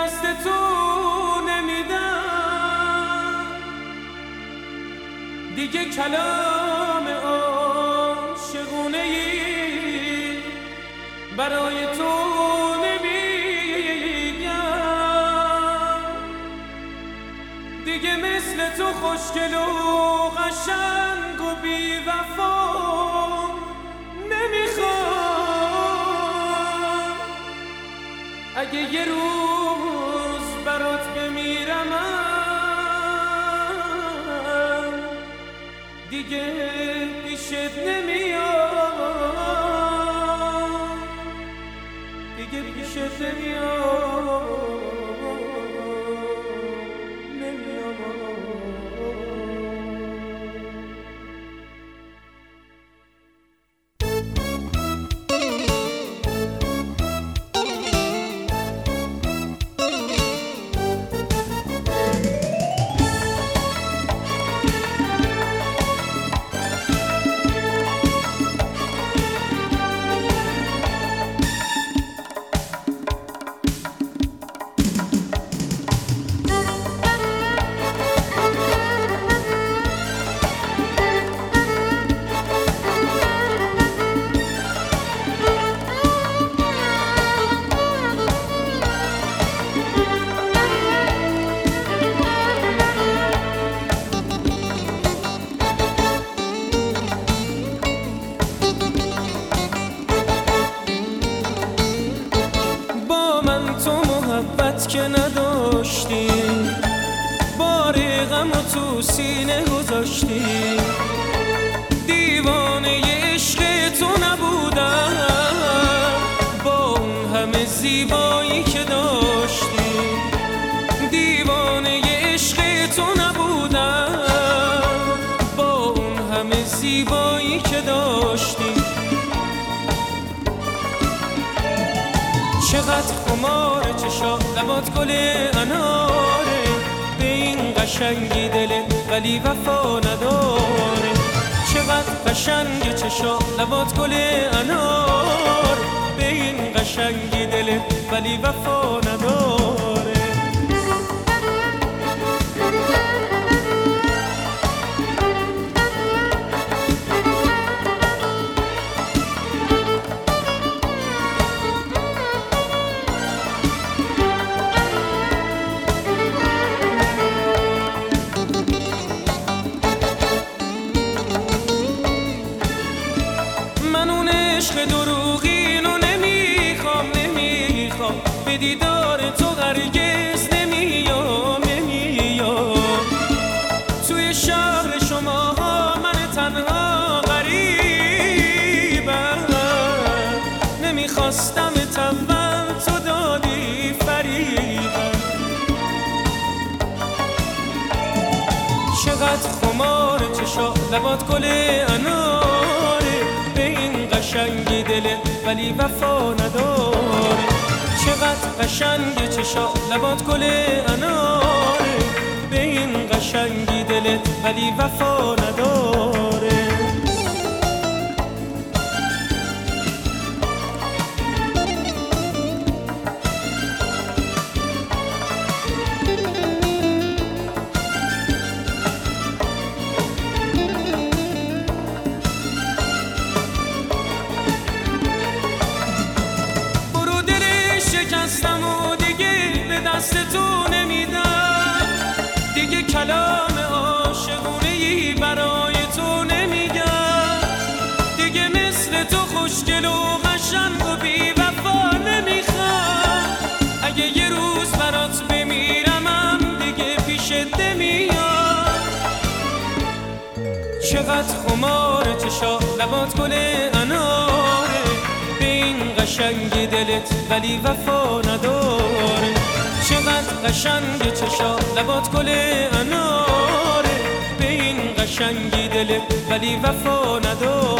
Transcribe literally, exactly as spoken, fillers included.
دست تو نمیدم، دیگه کلام عاشقونه ای برای تو نمیگم، دیگه مثل تو خوشگل و قشنگ و بی وفا نمیخوام. اگه یه روز برات بمیرم دیگه پیشت نمیام، دیگه پیشت نمیام. که نداشتی، بار غم و تو سینه گذاشتی، دیوانه عشق تو نبودم با اون همه زیبایی که داشتی، دیوانه عشق تو نبودم با اون همه زیبایی که داشتی. چقدر خماره چشا لبات گل اناره، به این قشنگی دلت ولی وفا نداره. چقدر قشنگ چشا لبات گل انار، به این قشنگی دلت ولی وفا نداره. عشق دروغینو نمیخوام نمیخوام، به دیدار تو هرگز نمیام نمیام. توی شهر شما من تنها غریبم، نمیخواستم تول تو دادی فریبم. چقدر خمار چشا لبات گل اناره، به این قشنگی دلت ولی وفا نداره. چقدر قشنگ چشا لبات گل اناره، به این قشنگی دلت ولی وفا نداره. شکستم و دیگه به دست تو نمیدم، دیگه کلام عاشقونه ای برای تو نمیگم، دیگه مثل تو خوشگل و قشنگ و بی وفا نمیخوام. اگه یه روز برات بمیرم دیگه پیشت نمیام. چقدر خماره چشا لبات گل اناره، به این قشنگی دلت ولی وفا نداره. چقدر قشنگ چشا لبات گل اناره، به این قشنگی دلت ولی وفا نداره.